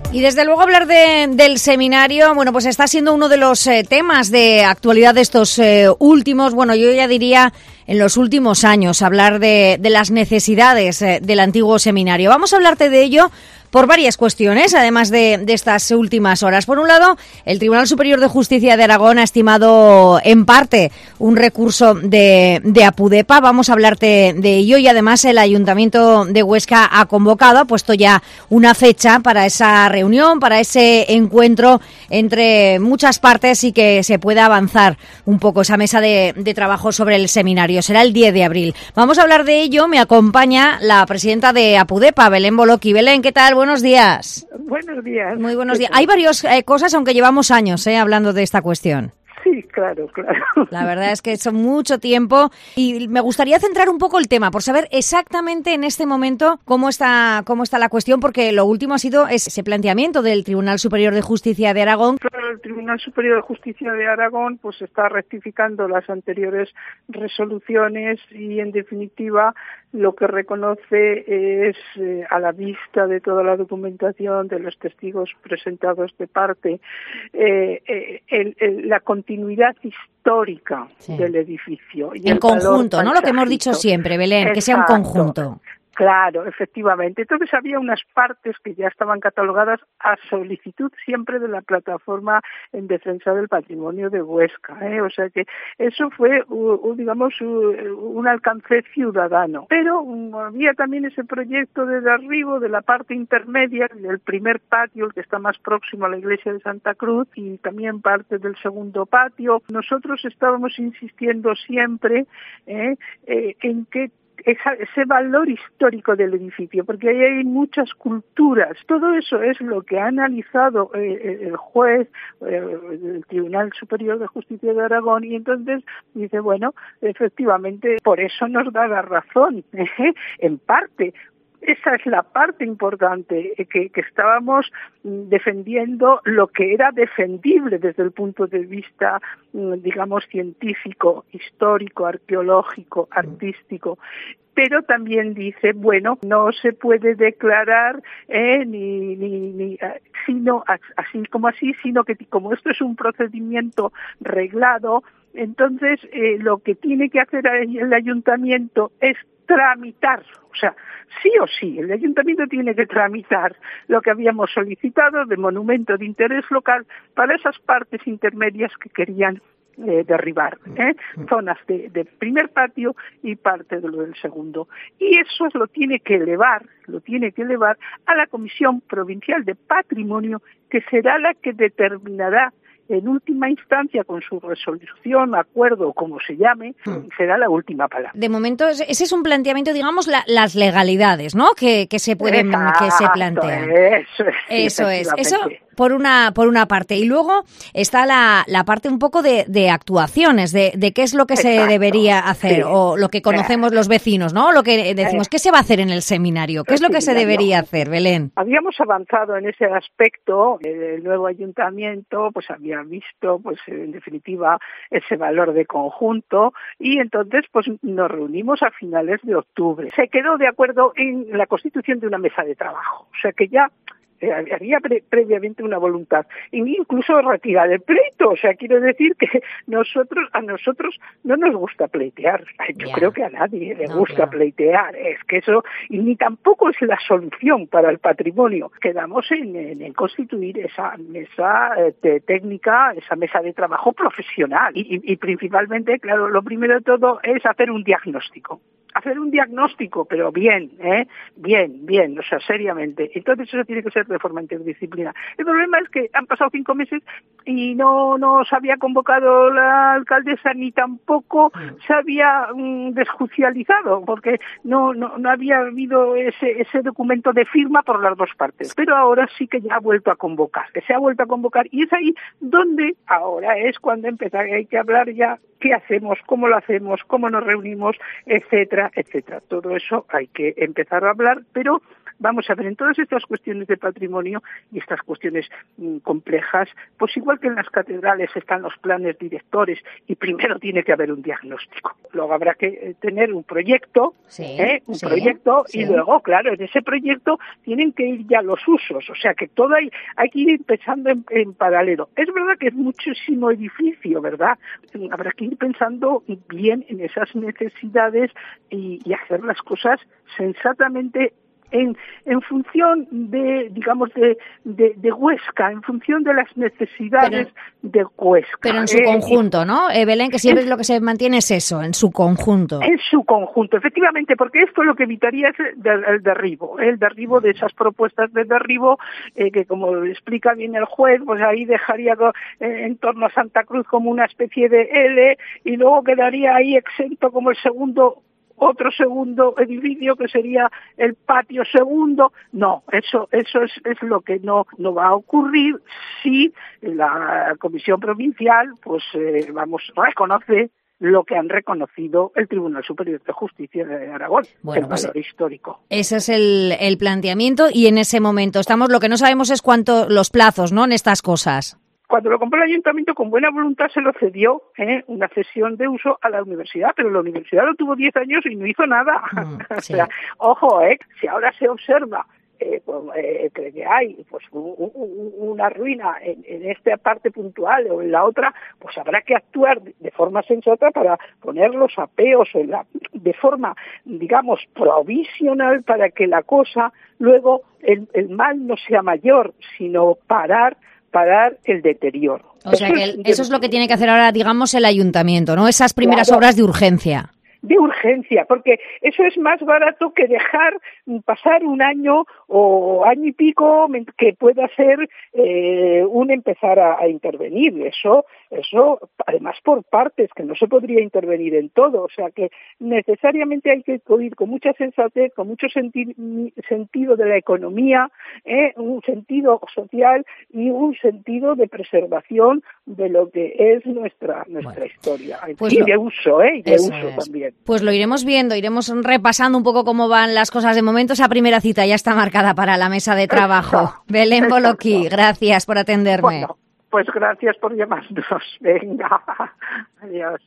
Y desde luego hablar del seminario, bueno, pues está siendo uno de los temas de actualidad de estos últimos, bueno, yo ya diría en los últimos años, hablar de las necesidades del antiguo seminario. Vamos a hablarte de ello por varias cuestiones, además de estas últimas horas. Por un lado, el Tribunal Superior de Justicia de Aragón ha estimado en parte un recurso de Apudepa. Vamos a hablarte de ello y además el Ayuntamiento de Huesca ha convocado, ha puesto ya una fecha para esa reunión, para ese encuentro entre muchas partes y que se pueda avanzar un poco esa mesa de trabajo sobre el seminario. Será el 10 de abril. Vamos a hablar de ello. Me acompaña la presidenta de Apudepa, Belén Boloqui. Belén, ¿qué tal? Buenos días. Buenos días. Muy buenos días. Hay varias cosas, aunque llevamos años hablando de esta cuestión. Sí, claro. La verdad es que son mucho tiempo y me gustaría centrar un poco el tema por saber exactamente en este momento cómo está la cuestión, porque lo último ha sido ese planteamiento del Tribunal Superior de Justicia de Aragón. Claro, el Tribunal Superior de Justicia de Aragón pues está rectificando las anteriores resoluciones y en definitiva lo que reconoce es, a la vista de toda la documentación, de los testigos presentados de parte, la continuidad histórica del edificio. Y en conjunto, ¿no? Lo que hemos dicho siempre, Belén, que sea un conjunto. Claro, efectivamente. Entonces había unas partes que ya estaban catalogadas a solicitud siempre de la Plataforma en Defensa del Patrimonio de Huesca, O sea que eso fue, un alcance ciudadano. Pero había también ese proyecto de derribo de la parte intermedia, del primer patio, el que está más próximo a la iglesia de Santa Cruz, y también parte del segundo patio. Nosotros estábamos insistiendo siempre en que ese valor histórico del edificio, porque ahí hay muchas culturas. Todo eso es lo que ha analizado el juez, el Tribunal Superior de Justicia de Aragón, y entonces dice, bueno, efectivamente, por eso nos da la razón, en parte. Esa es la parte importante, que estábamos defendiendo lo que era defendible desde el punto de vista, digamos, científico, histórico, arqueológico, artístico. Pero también dice, bueno, no se puede declarar sino que como esto es un procedimiento reglado, entonces lo que tiene que hacer el ayuntamiento es tramitar, o sea, sí o sí, el ayuntamiento tiene que tramitar lo que habíamos solicitado de monumento de interés local para esas partes intermedias que querían derribar, zonas de primer patio y parte de lo del segundo. Y eso lo tiene que elevar a la Comisión Provincial de Patrimonio, que será la que determinará en última instancia, con su resolución, acuerdo o como se llame, será la última palabra. De momento, ese es un planteamiento, digamos, las legalidades, ¿no? Que se pueden, que se plantean. Eso es. Eso por una parte. Y luego está la parte un poco de actuaciones, de qué es lo que se debería hacer, o lo que conocemos los vecinos, ¿no? Lo que decimos, ¿qué se va a hacer en el seminario? ¿Qué es lo que se debería hacer, Belén? Habíamos avanzado en ese aspecto. El nuevo ayuntamiento pues había visto, pues en definitiva, ese valor de conjunto, y entonces pues nos reunimos a finales de octubre. Se quedó de acuerdo en la constitución de una mesa de trabajo, o sea que ya había previamente una voluntad, incluso retirar el pleito. O sea, quiero decir que a nosotros no nos gusta pleitear. Yo creo que a nadie le gusta pleitear. Es que eso, y ni tampoco es la solución para el patrimonio. Quedamos en constituir esa mesa técnica, esa mesa de trabajo profesional. Y principalmente, claro, lo primero de todo es hacer un diagnóstico. Pero bien, o sea, seriamente. Entonces eso tiene que ser de forma interdisciplinar. El problema es que han pasado 5 meses y no se había convocado la alcaldesa, ni tampoco se había desjudicializado, porque no había habido ese documento de firma por las dos partes. Pero ahora sí que ya ha vuelto a convocar, y es ahí donde ahora es cuando hay que hablar ya qué hacemos, cómo lo hacemos, cómo nos reunimos, etcétera, etcétera. Todo eso hay que empezar a hablar, pero vamos a ver, en todas estas cuestiones de patrimonio y estas cuestiones complejas, pues igual que en las catedrales están los planes directores y primero tiene que haber un diagnóstico. Luego habrá que tener un proyecto, y luego, claro, en ese proyecto tienen que ir ya los usos, o sea que todo hay que ir pensando en paralelo. Es verdad que es muchísimo edificio, ¿verdad? Habrá que ir pensando bien en esas necesidades y hacer las cosas sensatamente en función de, digamos, de Huesca, en función de las necesidades de Huesca. Pero en su conjunto, ¿no? Belén, que siempre es lo que se mantiene es eso, en su conjunto. En su conjunto, efectivamente, porque esto lo que evitaría es el derribo de esas propuestas de derribo, que como explica bien el juez, pues ahí dejaría en torno a Santa Cruz como una especie de L, y luego quedaría ahí exento como otro segundo edificio que sería el patio segundo. No, eso es lo que no va a ocurrir si la Comisión Provincial reconoce lo que han reconocido el Tribunal Superior de Justicia de Aragón, el valor histórico. Ese es el planteamiento, y en ese momento lo que no sabemos es los plazos, ¿no?, en estas cosas. Cuando lo compró el ayuntamiento, con buena voluntad se lo cedió, una cesión de uso a la universidad, pero la universidad lo tuvo 10 años y no hizo nada. Sí. O sea, ojo, si ahora se observa que hay pues una ruina en esta parte puntual o en la otra, pues habrá que actuar de forma sensata para poner los apeos de forma, digamos, provisional, para que la cosa luego el mal no sea mayor, sino parar el deterioro. O sea que eso es lo que tiene que hacer ahora, digamos, el ayuntamiento, ¿no? Esas primeras obras de urgencia. De urgencia, porque eso es más barato que dejar pasar un año o año y pico que pueda ser empezar a intervenir. Eso además por partes, que no se podría intervenir en todo, o sea que necesariamente hay que ir con mucha sensatez, con mucho sentido de la economía, un sentido social y un sentido de preservación de lo que es nuestra historia, y de uso también. Pues lo iremos viendo, iremos repasando un poco cómo van las cosas. De momento esa primera cita ya está marcada para la mesa de trabajo. Belén Boloqui, gracias por atenderme. Bueno, pues gracias por llamarnos. Venga, adiós.